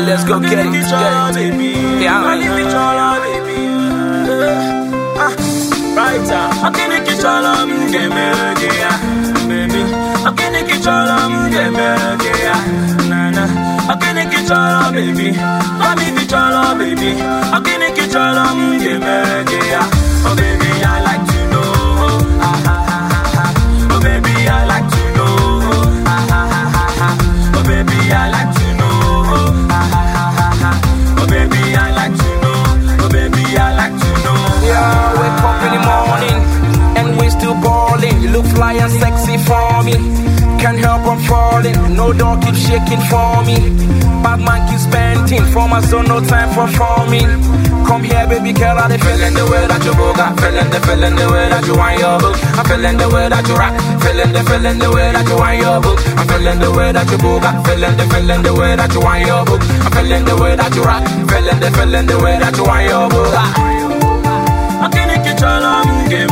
let's go get it. Yeah, Right, I'm gonna get all of them, baby. I'm gonna get all of them, baby. Nana, I'm gonna get all of baby. I'm gonna get all of baby. I'm gonna get all of them, baby. Oh baby, I like to know. Oh baby, I like to know. Oh baby, I like to know. Oh baby, I like to know. Oh baby, I like to know. yeah, wake up in the morning and we still balling. You look fly and sexy for me. Can't help I'm falling. No door keeps shaking for me. Bad man keeps painting. For my son, no time for forming. Come here, baby girl, I'm feeling the way that you move. I'm feeling the way that you want your book. I'm feeling the way that you rock. Feeling the way that you want your book. I'm feeling the way that you move. I'm feeling the way that you want your book. I'm feeling the way that you rock. Feeling the way that you want your book. I'm gonna get all of them, baby.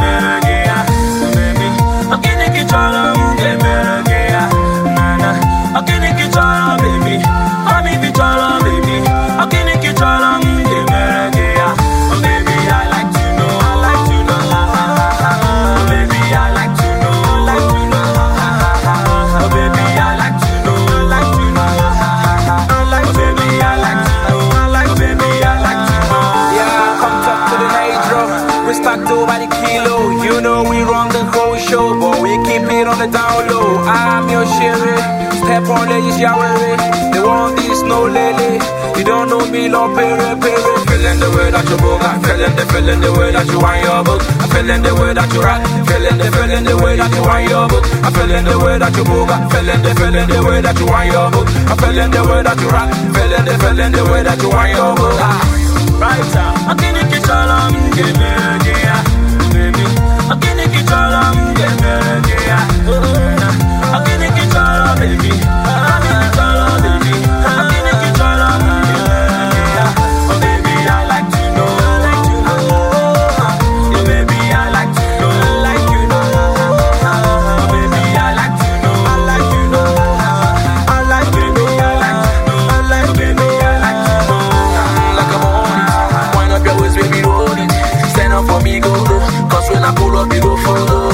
I'm gonna get all of them, baby. Nana, I'm gonna get all of baby. I'm gonna get all of baby. I'm gonna get all of them, baby. Oh baby, I like to know. I like to know. Oh baby, I like to know. I like to know. Oh baby, I like to know. I like to know. Oh baby, I like to know. I like. Oh baby, I like to know. Yeah, come talk to the nitro. We stacked over the kilo. You know we run the whole show, but we keep it on the down low. I'm your sherry. Step on the Yahweh. They want this, no lady. You don't know me, no pere. Feeling the way that you move. I'm feeling the way that you want your book. I'm feeling the way that you rock. Feeling the way that you want your book. I'm feeling the way that you move. I'm feeling the way that you want your book. I'm feeling the way that you rock. Feeling the way that you want your book. Right, I'm gonna get all of them, baby. I'm gonna get all of them, baby. I'm gonna get all of baby. I'm gonna get all of baby. I'm gonna get all of baby. Oh baby, I like to know. I like to know. Oh baby, I like to know. I like you know. Oh baby, I like to know. I like you know. I like baby, I like to know. I like baby, I like to know. Like I'm on it. Wind up your waist, baby, roll it. Stand up for me, go. Cause when I pull up, you go follow.